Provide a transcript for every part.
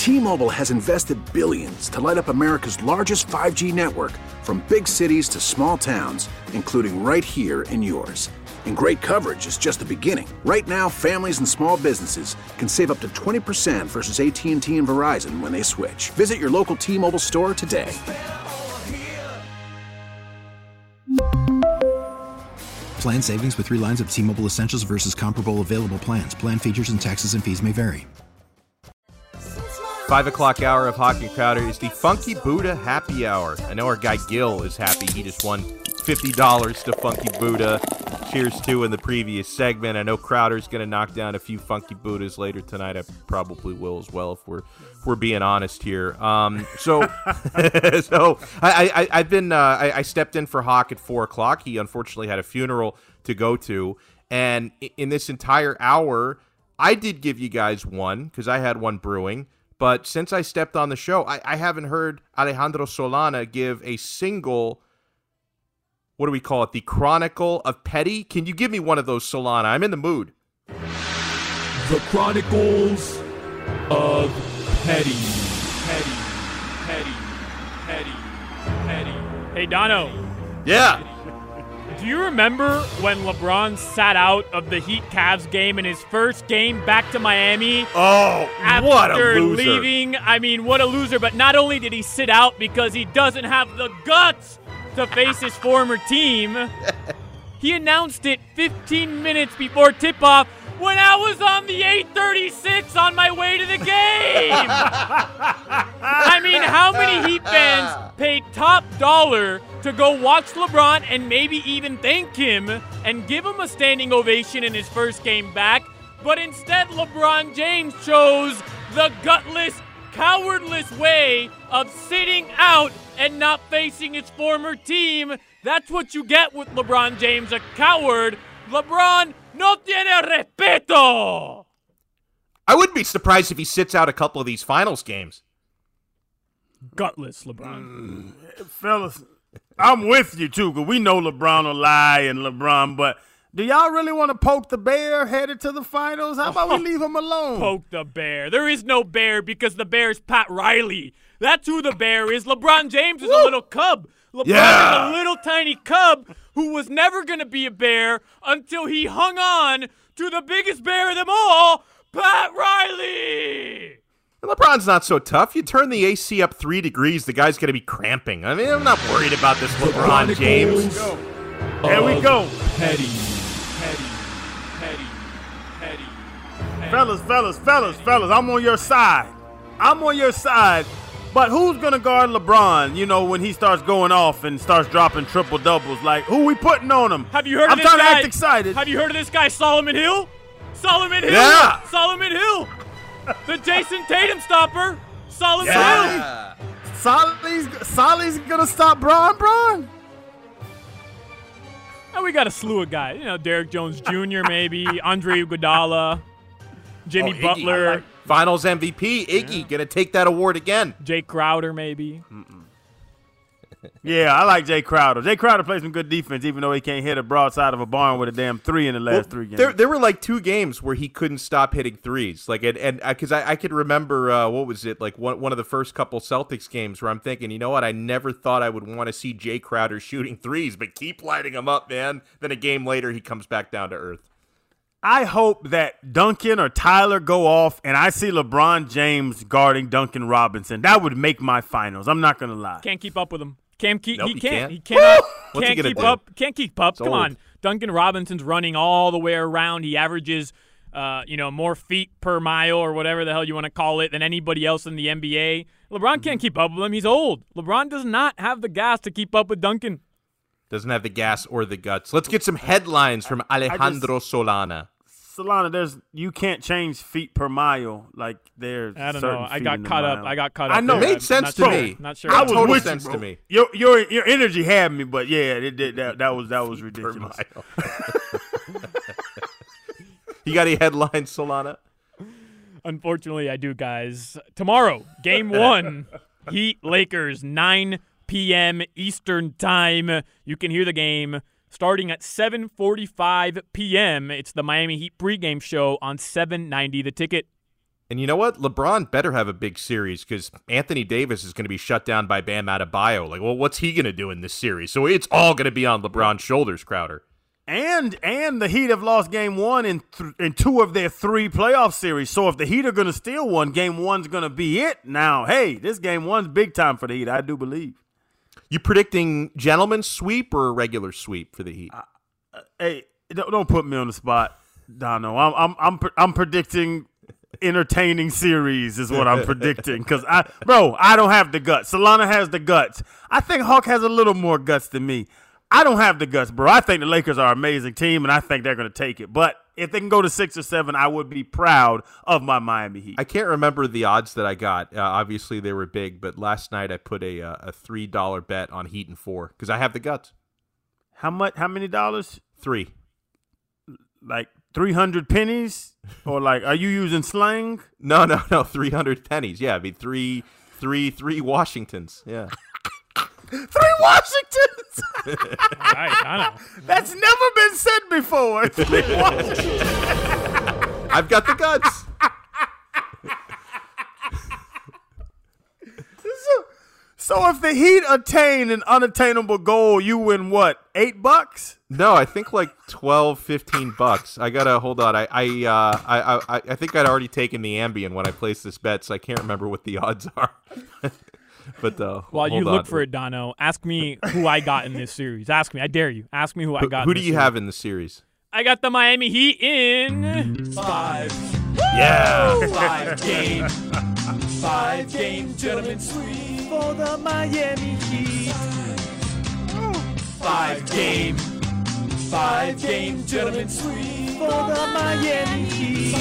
T-Mobile has invested billions to light up America's largest 5G network, from big cities to small towns, including right here in yours. And great coverage is just the beginning. Right now, families and small businesses can save up to 20% versus AT&T and Verizon when they switch. Visit your local T-Mobile store today. Plan savings with 3 lines of T-Mobile Essentials versus comparable available plans. Plan features and taxes and fees may vary. 5 o'clock hour of Hawk and Crowder is the Funky Buddha Happy Hour. I know our guy Gil is happy. He just won $50 to Funky Buddha. Cheers to in the previous segment. I know Crowder's going to knock down a few Funky Buddhas later tonight. I probably will as well if we're being honest here. So I stepped in for Hawk at 4 o'clock. He unfortunately had a funeral to go to, and in this entire hour, I did give you guys one because I had one brewing. But since I stepped on the show, I haven't heard Alejandro Solana give a single, what do we call it, the Chronicle of Petty? Can you give me one of those, Solana? I'm in the mood. The Chronicles of Petty. Petty. Petty. Petty. Petty. Hey, Dono. Yeah. Do you remember when LeBron sat out of the Heat-Cavs game in his first game back to Miami? Oh, what a loser. After leaving, I mean, what a loser. But not only did he sit out because he doesn't have the guts to face his former team, he announced it 15 minutes before tip-off when I was on the 836 on my way to the game. I mean, how many Heat fans paid top dollar to go watch LeBron and maybe even thank him and give him a standing ovation in his first game back? But instead, LeBron James chose the gutless, cowardless way of sitting out and not facing his former team. That's what you get with LeBron James, a coward. LeBron no tiene respeto. I wouldn't be surprised if he sits out a couple of these finals games. Gutless, LeBron. Fellas, I'm with you, too, because we know LeBron will lie and LeBron, but do y'all really want to poke the bear headed to the finals? How about we leave him alone? Poke the bear. There is no bear because the bear's Pat Riley. That's who the bear is. LeBron James is a little cub. LeBron is a little tiny cub who was never going to be a bear until he hung on to the biggest bear of them all, Pat Riley. LeBron's not so tough. You turn the AC up 3 degrees, the guy's going to be cramping. I mean, I'm not worried about this LeBron James. There we go. Petty. Petty. Petty. Petty. Fellas, I'm on your side. But who's going to guard LeBron, when he starts going off and starts dropping triple-doubles? Like, who we putting on him? Have you heard of this guy? I'm trying to act excited. Have you heard of this guy, Solomon Hill? Yeah. Solomon Hill. The Jason Tatum stopper. Solomon Hill. Solly's going to stop Bron? And we got a slew of guys. Derrick Jones Jr. maybe, Andre Iguodala, Jimmy Butler. Finals MVP, Iggy, going to take that award again. Jay Crowder maybe. Yeah, I like Jay Crowder. Jay Crowder plays some good defense, even though he can't hit a broadside of a barn with a damn 3 in the last 3 games. There were like 2 games where he couldn't stop hitting threes. Like, and because I could remember, what was it, like one of the first couple Celtics games where I'm thinking, you know what, I never thought I would want to see Jay Crowder shooting threes, but keep lighting them up, man. Then a game later, he comes back down to earth. I hope that Duncan or Tyler go off and I see LeBron James guarding Duncan Robinson. That would make my finals. I'm not going to lie. Can't keep up with him. He cannot. What's he gonna keep do? up. Can't keep up. It's Come old. on. Duncan Robinson's running all the way around. He averages, more feet per mile or whatever the hell you want to call it than anybody else in the NBA. LeBron can't keep up with him. He's old. LeBron does not have the gas to keep up with Duncan. Doesn't have the gas or the guts. Let's get some headlines from Alejandro Solana. Solana, you can't change feet per mile like there's. I don't know. I got caught up. I know. It made sense to me. Not sure. I was total with sense you, to bro. me. Your energy had me, but yeah, it did. That was ridiculous. You got any headlines, Solana? Unfortunately, I do, guys. Tomorrow, Game 1, Heat Lakers, 9 p.m. Eastern Time. You can hear the game starting at 7:45 p.m. It's the Miami Heat pregame show on 790 The Ticket. And you know what? LeBron better have a big series because Anthony Davis is going to be shut down by Bam Adebayo. Like, well, what's he going to do in this series? So it's all going to be on LeBron's shoulders, Crowder. And the Heat have lost Game 1 in 2 of their 3 playoff series. So if the Heat are going to steal one, Game 1's going to be it. Now, hey, this Game 1's big time for the Heat, I do believe. You predicting gentleman's sweep or a regular sweep for the Heat? Hey, don't put me on the spot, Dono. I'm predicting entertaining series is what I'm predicting because I don't have the guts. Solana has the guts. I think Hawk has a little more guts than me. I don't have the guts, bro. I think the Lakers are an amazing team, and I think they're going to take it. But if they can go to 6 or 7, I would be proud of my Miami Heat. I can't remember the odds that I got. Obviously, they were big, but last night I put a $3 bet on Heat in 4 because I have the guts. How much? How many dollars? 3. Like 300 pennies? Or like, are you using slang? No, 300 pennies. Yeah, I mean three Washingtons. Yeah. 3 Washingtons. Nice, I know. That's never been said before. 3 Washingtons. I've got the guts. So if the Heat attain an unattainable goal, you win what? $8? No, I think like $12-15. I gotta hold on. I think I'd already taken the Ambien when I placed this bet, so I can't remember what the odds are. But while you look for it, Dono, ask me who I got in this series. Ask me, I dare you. Ask me who I got. Who do you have in the series? I got the Miami Heat in 5. Yeah. 5 game gentlemen sweep for the Miami Heat. 5 game gentlemen sweep for the Miami Heat.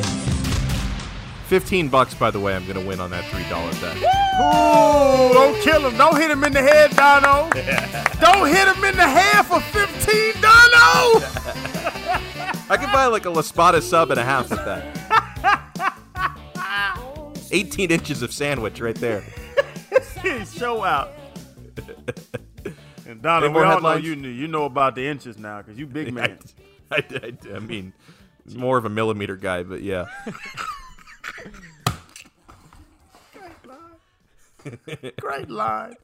$15, by the way, I'm going to win on that $3 bet. Ooh, don't kill him. Don't hit him in the head, Dono. Don't hit him in the head for $15, Dono. I could buy like a La Spada sub and a half with that. 18 inches of sandwich right there. Show out. And Dono, we all know you know about the inches now because you big man. I mean, more of a millimeter guy, but yeah. Great line.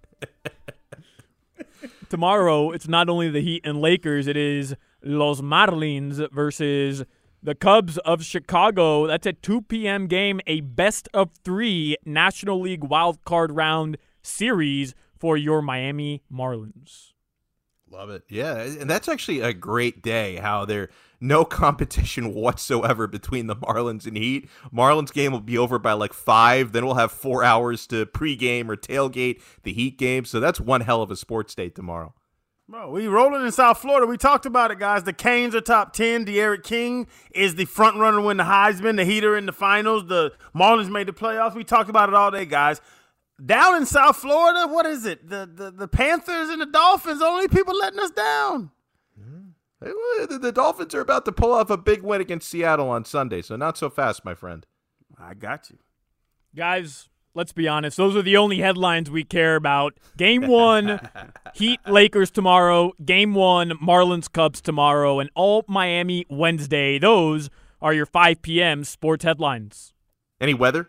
Tomorrow, it's not only the Heat and Lakers, it is Los Marlins versus the Cubs of Chicago. That's a 2 p.m. game, a best-of-3 National League wild card round series for your Miami Marlins. Love it. Yeah, and that's actually a great day, how there's no competition whatsoever between the Marlins and Heat. Marlins game will be over by like 5. Then we'll have 4 hours to pregame or tailgate the Heat game. So that's one hell of a sports day tomorrow. Bro, we rolling in South Florida. We talked about it, guys. The Canes are top 10. De'Aaron King is the front runner to win the Heisman. The Heat are in the finals. The Marlins made the playoffs. We talked about it all day, guys. Down in South Florida, what is it? The Panthers and the Dolphins, only people letting us down. The Dolphins are about to pull off a big win against Seattle on Sunday, so not so fast, my friend. I got you. Guys, let's be honest. Those are the only headlines we care about. Game 1, Heat Lakers tomorrow. Game 1, Marlins Cubs tomorrow. And all Miami Wednesday. Those are your 5 p.m. sports headlines. Any weather?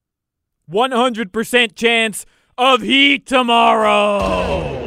100% chance of Heat tomorrow.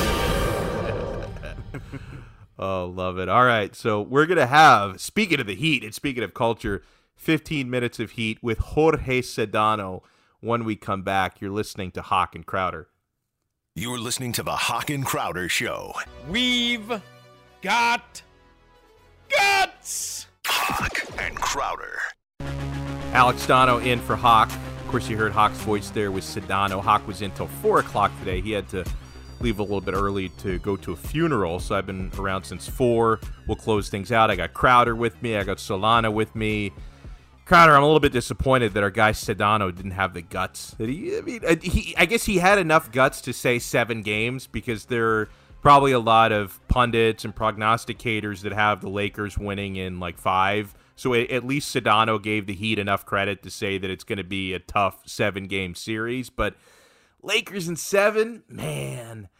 Oh, love it. All right, so we're going to have, speaking of the Heat and speaking of culture, 15 minutes of Heat with Jorge Sedano. When we come back, you're listening to Hawk and Crowder. You're listening to the Hawk and Crowder Show. We've got guts. Hawk and Crowder. Alex Dono in for Hawk. Of course, you heard Hawk's voice there with Sedano. Hawk was in till 4 o'clock today. He had to leave a little bit early to go to a funeral, so I've been around since 4. We'll close things out. I got Crowder with me. I got Solana with me. Crowder, I'm a little bit disappointed that our guy Sedano didn't have the guts. I guess he had enough guts to say 7 games because there are probably a lot of pundits and prognosticators that have the Lakers winning in like 5. So at least Sedano gave the Heat enough credit to say that it's going to be a tough 7-game series. But Lakers in 7, man.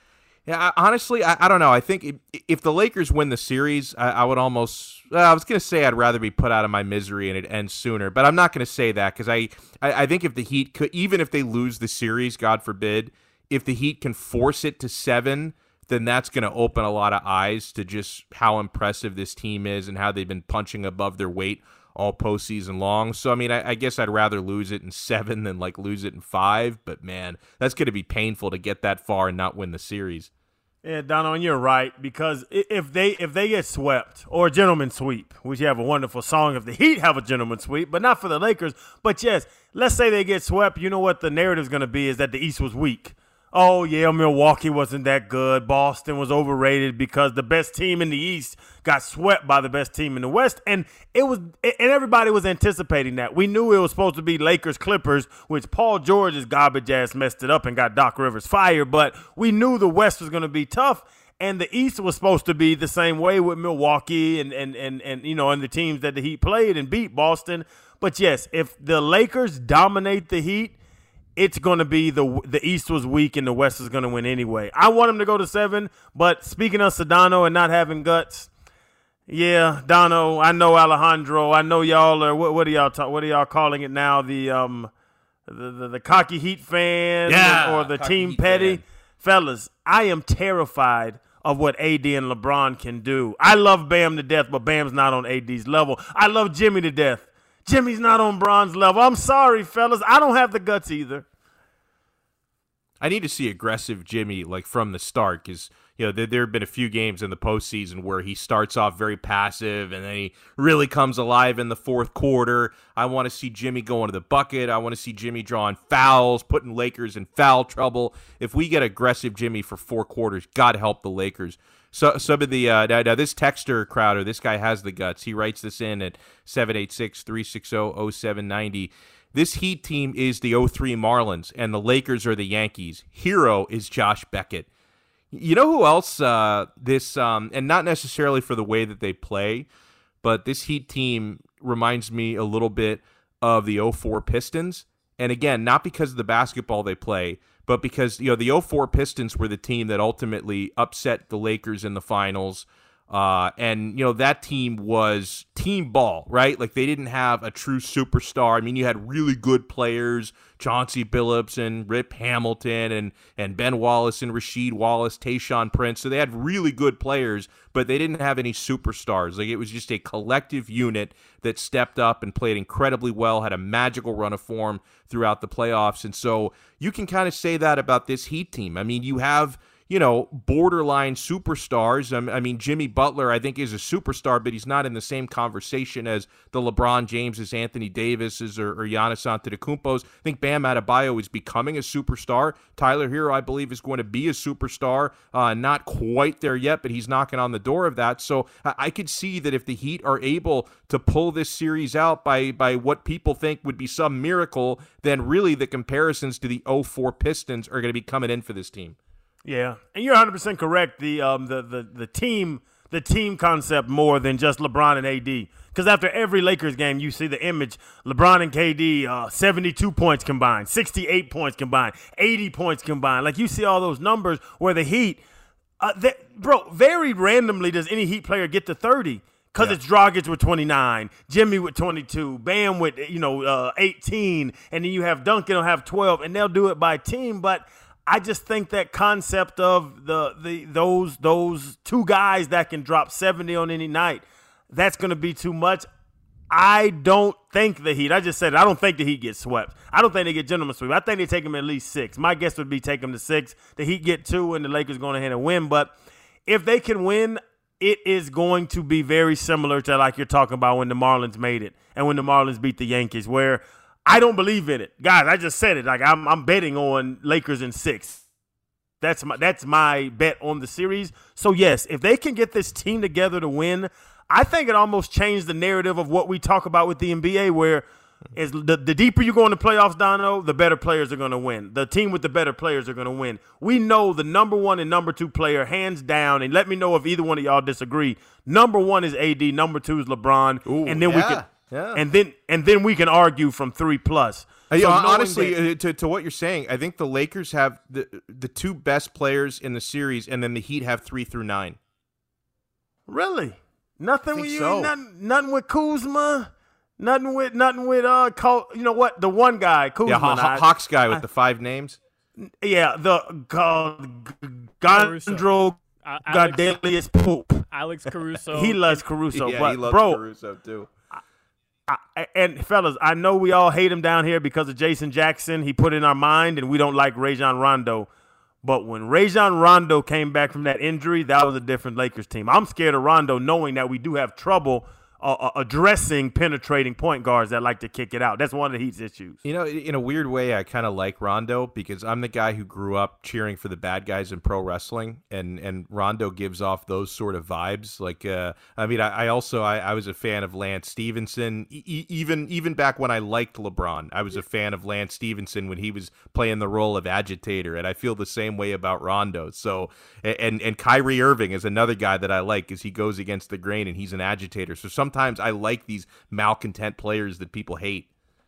Yeah, honestly, I don't know. I think if the Lakers win the series, I would almost I was going to say I'd rather be put out of my misery and it ends sooner, but I'm not going to say that because I think if the Heat could, even if they lose the series, God forbid, if the Heat can force it to 7, then that's going to open a lot of eyes to just how impressive this team is and how they've been punching above their weight all postseason long. So, I mean, I guess I'd rather lose it in 7 than like lose it in 5. But man, that's going to be painful to get that far and not win the series. Yeah, Dono, and you're right, because if they get swept or a gentleman sweep, which you have a wonderful song if the Heat have a gentleman sweep, but not for the Lakers. But yes, let's say they get swept. You know what the narrative's going to be is that the East was weak. Oh, yeah, Milwaukee wasn't that good. Boston was overrated because the best team in the East got swept by the best team in the West. And everybody was anticipating that. We knew it was supposed to be Lakers-Clippers, which Paul George's garbage ass messed it up and got Doc Rivers fired. But we knew the West was going to be tough. And the East was supposed to be the same way with Milwaukee and the teams that the Heat played and beat Boston. But, yes, if the Lakers dominate the Heat, it's going to be the East was weak and the West is going to win anyway. I want them to go to 7, but speaking of Sedano and not having guts, yeah, Dono, I know Alejandro, I know y'all are what are y'all calling it now? The cocky Heat fan or the team petty fan. Fellas, I am terrified of what AD and LeBron can do. I love Bam to death, but Bam's not on AD's level. I love Jimmy to death. Jimmy's not on Bron's level. I'm sorry, fellas. I don't have the guts either. I need to see aggressive Jimmy like from the start because there have been a few games in the postseason where he starts off very passive and then he really comes alive in the fourth quarter. I want to see Jimmy go into the bucket. I want to see Jimmy drawing fouls, putting Lakers in foul trouble. If we get aggressive Jimmy for 4 quarters, God help the Lakers. So some of the now this texter Crowder, this guy has the guts. He writes this in at 786-360-0790. This Heat team is the 03 Marlins, and the Lakers are the Yankees. Hero is Josh Beckett. You know who else and not necessarily for the way that they play, but this Heat team reminds me a little bit of the 04 Pistons. And again, not because of the basketball they play, but because the 04 Pistons were the team that ultimately upset the Lakers in the finals. And that team was team ball, right? Like they didn't have a true superstar. I mean, you had really good players, Chauncey Billups and Rip Hamilton and Ben Wallace and Rasheed Wallace, Tayshaun Prince. So they had really good players, but they didn't have any superstars. Like it was just a collective unit that stepped up and played incredibly well, had a magical run of form throughout the playoffs. And so you can kind of say that about this Heat team. I mean, you have borderline superstars. I mean, Jimmy Butler, I think, is a superstar, but he's not in the same conversation as the LeBron Jameses, Anthony Davises, or Giannis Antetokounmpos. I think Bam Adebayo is becoming a superstar. Tyler Hero, I believe, is going to be a superstar. Not quite there yet, but he's knocking on the door of that. So I could see that if the Heat are able to pull this series out by what people think would be some miracle, then really the comparisons to the 04 Pistons are going to be coming in for this team. Yeah, and you're 100% correct. The team concept more than just LeBron and AD. Because after every Lakers game, you see the image: LeBron and KD, 72 points combined, 68 points combined, 80 points combined. Like you see all those numbers where the Heat, very randomly does any Heat player get to 30. Because it's Dragic with 29, Jimmy with 22, Bam with 18, and then you have Duncan will have 12, and they'll do it by team, but. I just think that concept of those two guys that can drop 70 on any night, that's going to be too much. I don't think the Heat. I just said it. I don't think the Heat get swept. I don't think they get gentleman sweep. I think they take them at least 6. My guess would be take them to 6. The Heat get 2, and the Lakers going ahead and win. But if they can win, it is going to be very similar to like you're talking about when the Marlins made it and when the Marlins beat the Yankees, where I don't believe in it. Guys, I just said it. Like I'm betting on Lakers in 6. That's my bet on the series. So, yes, if they can get this team together to win, I think it almost changed the narrative of what we talk about with the NBA, where is the deeper you go in the playoffs, Dono, the better players are going to win. The team with the better players are going to win. We know the number 1 and number 2 player, hands down, and let me know if either one of y'all disagree. Number 1 is AD. Number 2 is LeBron. Ooh, and then Yeah. And then we can argue from 3+. So honestly, to what you're saying, I think the Lakers have the two best players in the series, and then the Heat have 3 through 9. Really? Nothing with you? So. Nothing with Kuzma? Nothing with you know what? The one guy, Kuzma. Yeah, Hawks guy with the 5 names. Yeah, the Gondro Godelius Pope. Alex Caruso. He loves Caruso. Yeah, but he loves bro, Caruso too. And fellas, I know we all hate him down here because of Jason Jackson. He put in our mind, and we don't like Rajon Rondo. But when Rajon Rondo came back from that injury, that was a different Lakers team. I'm scared of Rondo, knowing that we do have trouble addressing penetrating point guards that like to kick it out. That's one of the Heat's issues. You know, in a weird way, I kind of like Rondo because I'm the guy who grew up cheering for the bad guys in pro wrestling, and Rondo gives off those sort of vibes. Like, I mean, I was a fan of Lance Stevenson. Even back when I liked LeBron, I was a fan of Lance Stevenson when he was playing the role of agitator, and I feel the same way about Rondo. So, and Kyrie Irving is another guy that I like because he goes against the grain and he's an agitator. So sometimes I like these malcontent players that people hate.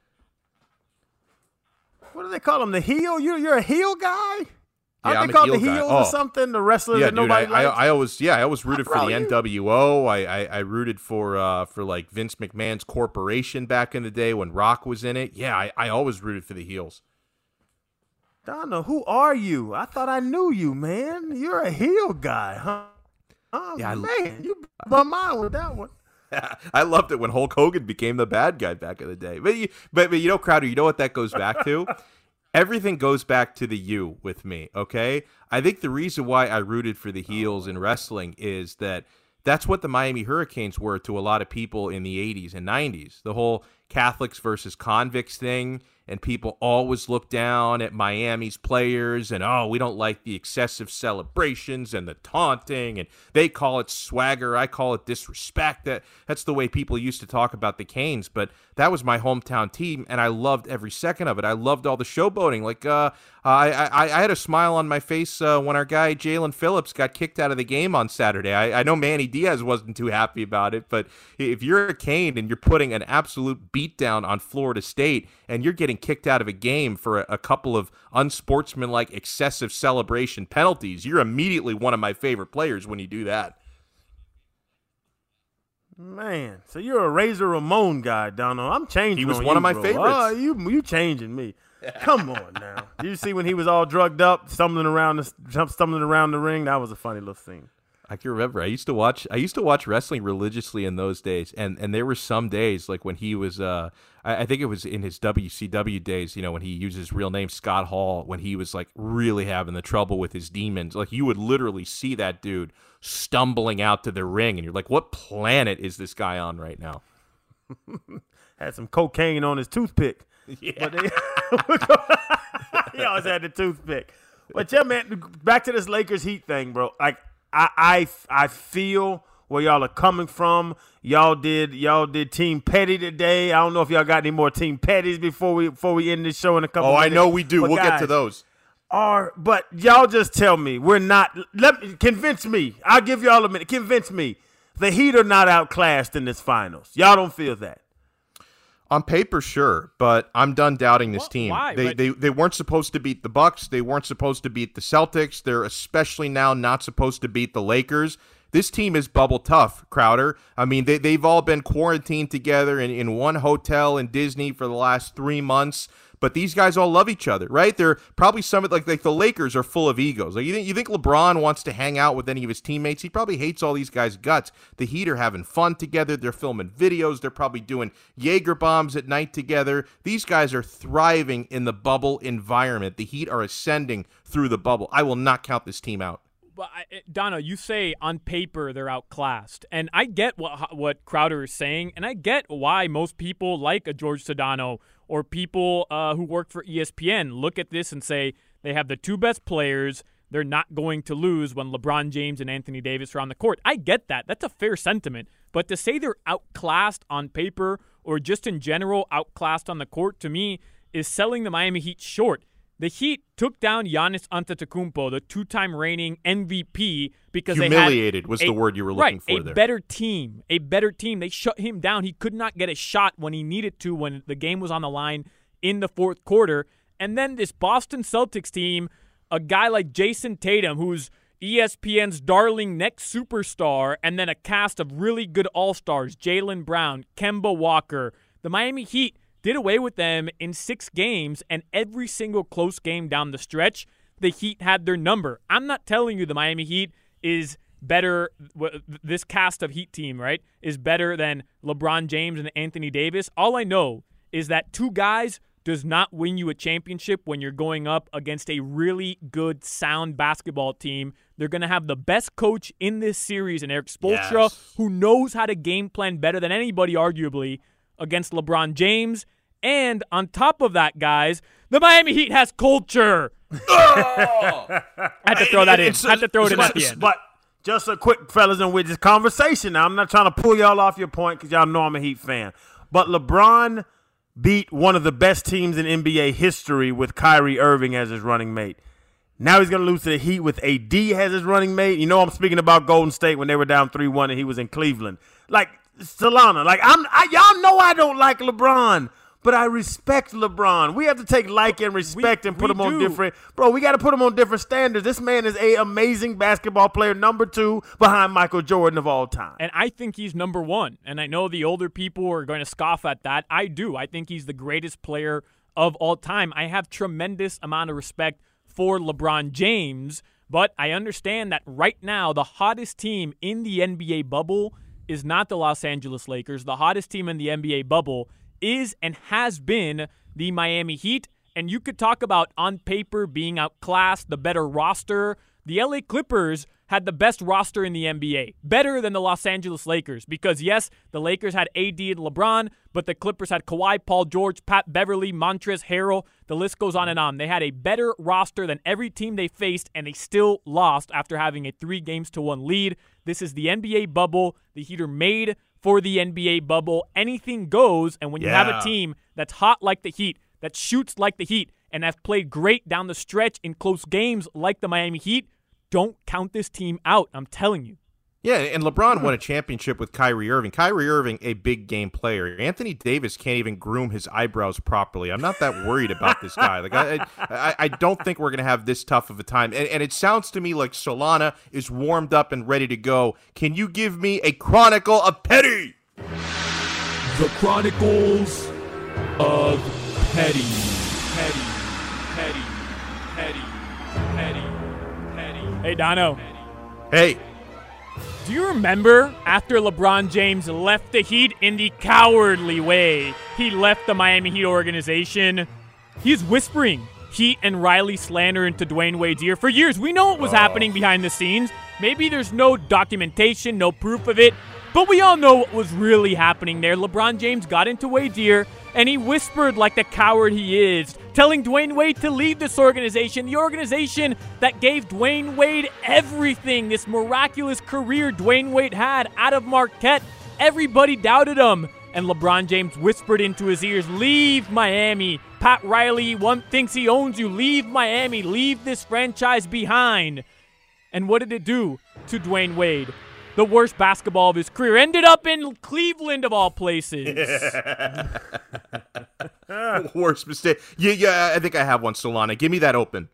What do they call him? The heel? You're a heel guy? Yeah, Aren't they I'm a called heel the guy. heels Oh. or something? The wrestlers Yeah, that dude, nobody likes? I always rooted for Bro, the you- NWO. I rooted for like Vince McMahon's corporation back in the day when Rock was in it. Yeah, I always rooted for the heels. Donna, who are you? I thought I knew you, man. You're a heel guy, huh? Oh, Yeah, man, you blew my mind with that one. I loved it when Hulk Hogan became the bad guy back in the day. But you know, Crowder, you know what that goes back to? Everything goes back to the U with me, okay? I think the reason why I rooted for the heels in wrestling is that that's what the Miami Hurricanes were to a lot of people in the 80s and 90s. The whole Catholics versus convicts thing, and people always look down at Miami's players and, oh, we don't like the excessive celebrations and the taunting, and they call it swagger, I call it disrespect. That's the way people used to talk about the Canes, but that was my hometown team, and I loved every second of it. I loved all the showboating. Like, I had a smile on my face when our guy Jalen Phillips got kicked out of the game on Saturday. I know Manny Diaz wasn't too happy about it, but if you're a Cane and you're putting an absolute beatdown on Florida State and you're getting kicked out of a game for a couple of unsportsmanlike excessive celebration penalties, you're immediately one of my favorite players when you do that. Man, so you're a Razor Ramon guy, Donald. I'm changing. He was on one you, of my bro. favorites. Oh, you changing me. Come on now. Did you see when he was all drugged up, stumbling around the ring? That was a funny little scene. I can remember. I used to watch wrestling religiously in those days, and there were some days like when he was I think it was in his WCW days, you know, when he used his real name, Scott Hall, when he was like really having the trouble with his demons. Like you would literally see that dude stumbling out to the ring, and you're like, what planet is this guy on right now? Had some cocaine on his toothpick. Yeah. He always had the toothpick. But yeah, man, back to this Lakers Heat thing, bro. Like I feel where y'all are coming from. Y'all did Team Petty today. I don't know if y'all got any more Team Petties before we end this show in a couple Oh, minutes. I know we do. But We'll guys, get to those. But y'all just tell me we're not. Convince me. I'll give y'all a minute. Convince me. The Heat are not outclassed in this finals. Y'all don't feel that. On paper, sure, but I'm done doubting this team. Why? They weren't supposed to beat the Bucks. They weren't supposed to beat the Celtics. They're especially now not supposed to beat the Lakers. This team is bubble tough, Crowder. I mean, they've all been quarantined together in one hotel in Disney for the last 3 months. But these guys all love each other, right? They're probably like the Lakers are full of egos. Like you think LeBron wants to hang out with any of his teammates? He probably hates all these guys' guts. The Heat are having fun together. They're filming videos. They're probably doing Jaeger bombs at night together. These guys are thriving in the bubble environment. The Heat are ascending through the bubble. I will not count this team out. But Donna, you say on paper they're outclassed, and I get what Crowder is saying, and I get why most people like a George Sedano or people who work for ESPN look at this and say they have the two best players. They're not going to lose when LeBron James and Anthony Davis are on the court. I get that. That's a fair sentiment. But to say they're outclassed on paper or just in general outclassed on the court, to me, is selling the Miami Heat short. The Heat took down Giannis Antetokounmpo, the 2-time reigning MVP, because humiliated they had was the word you were looking for there. A better team. They shut him down. He could not get a shot when he needed to when the game was on the line in the fourth quarter. And then this Boston Celtics team, a guy like Jason Tatum, who's ESPN's darling next superstar, and then a cast of really good all-stars, Jaylen Brown, Kemba Walker. The Miami Heat did away with them in 6 games, and every single close game down the stretch, the Heat had their number. I'm not telling you the Miami Heat is better, this cast of Heat team, right, is better than LeBron James and Anthony Davis. All I know is that 2 guys does not win you a championship when you're going up against a really good, sound basketball team. They're going to have the best coach in this series, and Eric Spoelstra, who knows how to game plan better than anybody, arguably, against LeBron James. And on top of that, guys, the Miami Heat has culture. I had to throw that in. I had to throw it in at the end. But just a quick, fellas, and with this conversation now, I'm not trying to pull y'all off your point because y'all know I'm a Heat fan. But LeBron beat one of the best teams in NBA history with Kyrie Irving as his running mate. Now he's going to lose to the Heat with AD as his running mate. You know I'm speaking about Golden State when they were down 3-1 and he was in Cleveland. Like, Solana, like y'all know I don't like LeBron, but I respect LeBron. We have to take like and respect and put him on different. Bro, we got to put him on different standards. This man is an amazing basketball player, number 2 behind Michael Jordan of all time. And I think he's number 1. And I know the older people are going to scoff at that. I do. I think he's the greatest player of all time. I have tremendous amount of respect for LeBron James, but I understand that right now the hottest team in the NBA bubble is not the Los Angeles Lakers. The hottest team in the NBA bubble is and has been the Miami Heat. And you could talk about on paper being outclassed, the better roster. The LA Clippers had the best roster in the NBA, better than the Los Angeles Lakers, because yes, the Lakers had AD and LeBron, but the Clippers had Kawhi, Paul George, Pat Beverly, Montrezl Harrell. The list goes on and on. They had a better roster than every team they faced, and they still lost after having a 3-1 lead. This is the NBA bubble. The Heat are made for the NBA bubble. Anything goes, and when you have a team that's hot like the Heat, that shoots like the Heat, and have played great down the stretch in close games like the Miami Heat, don't count this team out. I'm telling you. Yeah, and LeBron won a championship with Kyrie Irving. Kyrie Irving, a big game player. Anthony Davis can't even groom his eyebrows properly. I'm not that worried about this guy. Like I don't think we're going to have this tough of a time. And it sounds to me like Solana is warmed up and ready to go. Can you give me a Chronicle of Petty? The Chronicles of Petty. Petty. Petty. Petty. Petty. Petty. Hey, Dono. Hey. Do you remember after LeBron James left the Heat in the cowardly way he left the Miami Heat organization? He's whispering Heat and Riley slander into Dwayne Wade's ear for years. We know what was happening behind the scenes. Maybe there's no documentation, no proof of it, but we all know what was really happening there. LeBron James got into Wade's ear, and he whispered like the coward he is, telling Dwayne Wade to leave this organization, the organization that gave Dwayne Wade everything, this miraculous career Dwayne Wade had out of Marquette. Everybody doubted him, and LeBron James whispered into his ears, leave Miami. Pat Riley thinks he owns you. Leave Miami. Leave this franchise behind. And what did it do to Dwayne Wade? The worst basketball of his career. Ended up in Cleveland, of all places. Worst mistake. Yeah, I think I have one, Solana. Give me that open.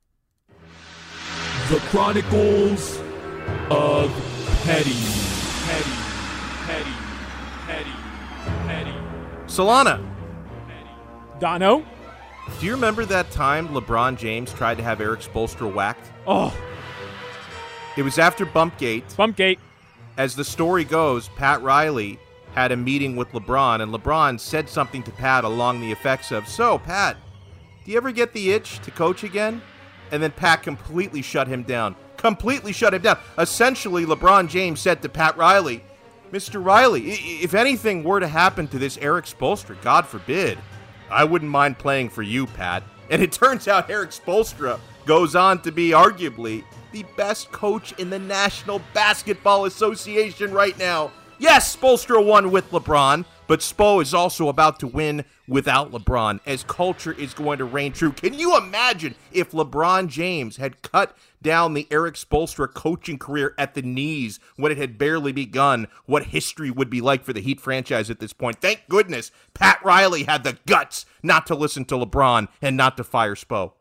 The Chronicles of Petty. Petty. Petty. Petty. Petty. Solana. Dono? Do you remember that time LeBron James tried to have Eric Spoelstra whacked? Oh. It was after Bumpgate. Bumpgate. As the story goes, Pat Riley had a meeting with LeBron, and LeBron said something to Pat along the effects of, so, Pat, do you ever get the itch to coach again? And then Pat completely shut him down. Essentially, LeBron James said to Pat Riley, Mr. Riley, if anything were to happen to this Eric Spoelstra, God forbid, I wouldn't mind playing for you, Pat. And it turns out Eric Spoelstra goes on to be arguably the best coach in the National Basketball Association right now. Yes, Spoelstra won with LeBron, but Spo is also about to win without LeBron, as culture is going to reign true. Can you imagine if LeBron James had cut down the Eric Spoelstra coaching career at the knees when it had barely begun, what history would be like for the Heat franchise at this point? Thank goodness Pat Riley had the guts not to listen to LeBron and not to fire Spo.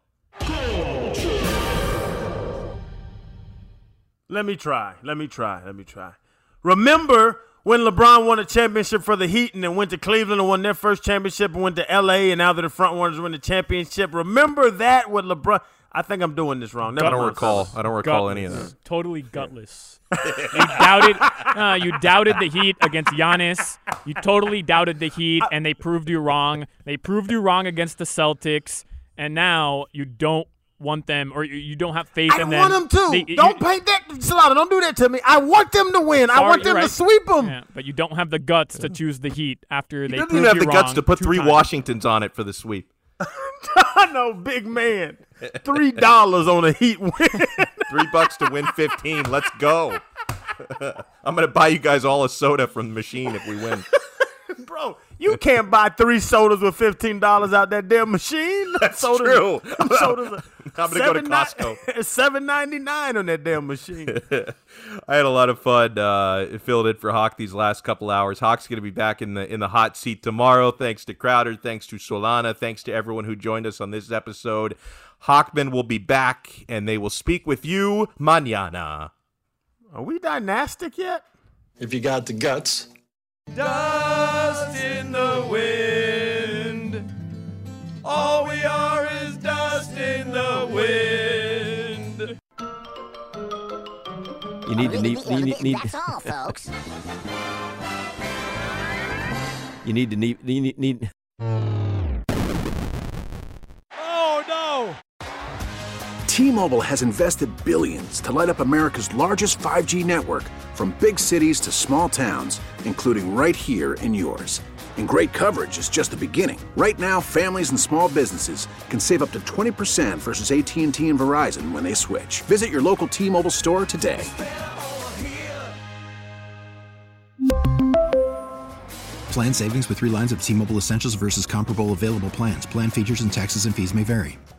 Let me try. Remember when LeBron won a championship for the Heat and then went to Cleveland and won their first championship and went to L.A. and now they're the front runners to win the championship? Remember that with LeBron? I think I'm doing this wrong. I don't recall any of that. Totally gutless. You doubted the Heat against Giannis. You totally doubted the Heat, and they proved you wrong. They proved you wrong against the Celtics, and now you don't want them, or you don't have faith in them. I want them to. Don't paint that, Solana. Don't do that to me. I want them to win. I want them to sweep them. Yeah, but you don't have the guts to choose the Heat after they proved you wrong. You don't even have the guts to put 3 Washingtons on it for the sweep. I know, big man. $3 on a Heat win. $3 to win 15. Let's go. I'm going to buy you guys all a soda from the machine if we win. Bro, you can't buy 3 sodas with $15 out that damn machine. That's true. Sodas I'm going to go to Costco. It's $7.99 on that damn machine. I had a lot of fun filled in for Hawk these last couple hours. Hawk's going to be back in the hot seat tomorrow. Thanks to Crowder. Thanks to Solana. Thanks to everyone who joined us on this episode. Hawkmen will be back, and they will speak with you mañana. Are we dynastic yet? If you got the guts. Dust in the wind. All we are is dust in the wind. You need That's all, folks. You need. Oh no! T-Mobile has invested billions to light up America's largest 5G network, from big cities to small towns, including right here in yours. And great coverage is just the beginning. Right now, families and small businesses can save up to 20% versus AT&T and Verizon when they switch. Visit your local T-Mobile store today. Plan savings with 3 lines of T-Mobile Essentials versus comparable available plans. Plan features and taxes and fees may vary.